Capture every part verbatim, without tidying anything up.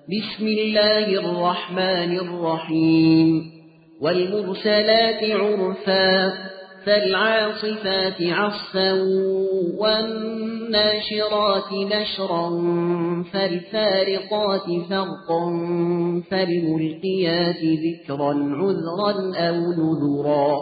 بسم الله الرحمن الرحيم والمرسلات عرفا فالعاصفات عصفا والناشرات نشرا فالفارقات فرقا فالملقيات ذكرا عذرا أو نذرا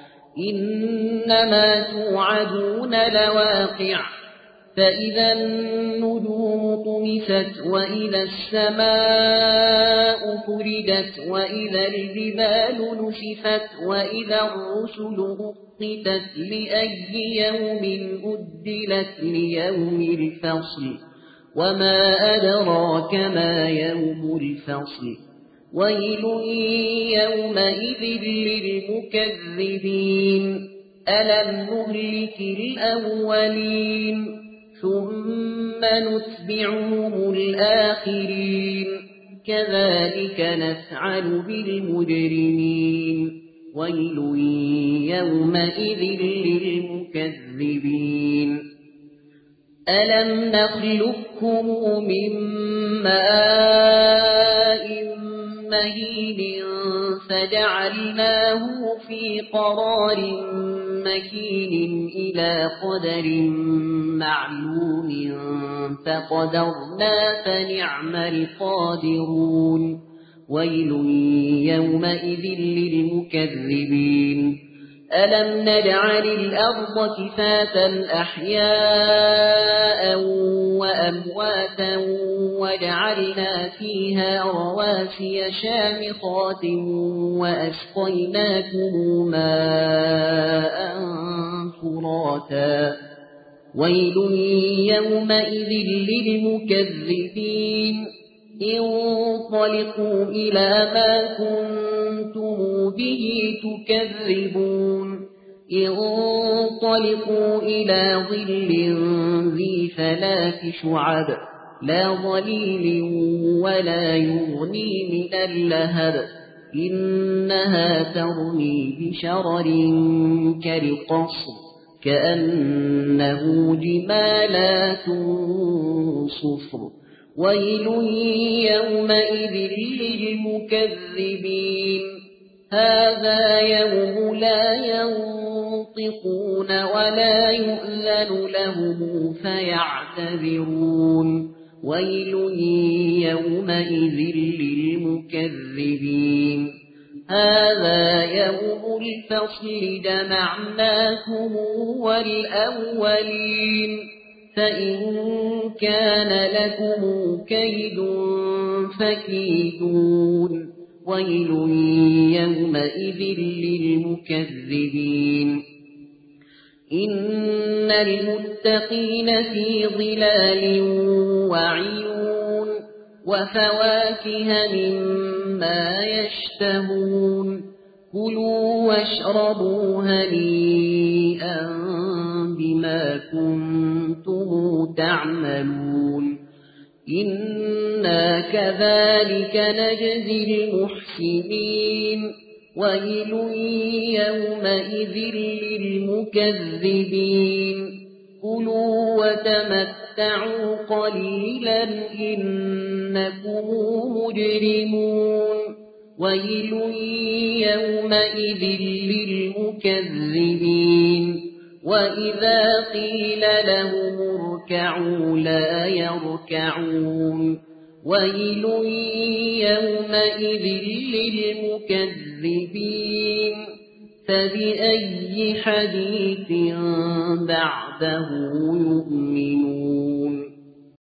إنما توعدون لواقع فإذا النجوم طمست وإذا السماء فرجت وإذا الجبال نسفت وإذا الرسل أقتت لأي يوم أجلت ليوم الفصل وما أدراك ما يوم الفصل ويل يومئذ للمكذبين ألم نهلك الأولين ثم نتبعهم الآخرين كذلك نفعل بالمجرمين ويل يومئذ للمكذبين ألم نخلقكم من ماء مهين فجعلناه في قرار مكين إلى قدر معلوم فقدرنا فنعم القادرون ويل يومئذ للمكذبين ألم نجعل الأرض كفاتا أحياء وأمواتا وجعلنا فيها رواسي شامخات وأسقيناكم ماء فراتا ويل يومئذ للمكذبين انطلقوا إلى ما كنتم به تكذبون انطلقوا إلى ظل ذي ثلاث شعب لا ظليل ولا يغني من اللهب إنها ترمي بشرر كالقصر كأنه جمالات صفر ويل يومئذ للمكذبين هذا يوم لا ينطقون ولا يؤذن لهم فيعتذرون ويل يومئذ للمكذبين هذا يوم الفصل جمعناكم والأولين فإن كان لكم كيد فكيدون ويل يومئذ للمكذبين إن المتقين في ظلال وعيون وفواكه مما يشتهون كلوا واشربوا هنيئا بما كنتم تعملون إنا كذلك نجزي المحسنين ويل يومئذ للمكذبين كلوا وتمتعوا قليلا إنكم مجرمون ويل يومئذ للمكذبين وإذا قيل لهم اركعوا لا يركعون ويل يومئذ للمكذبين فبأي حديث بعده يؤمنون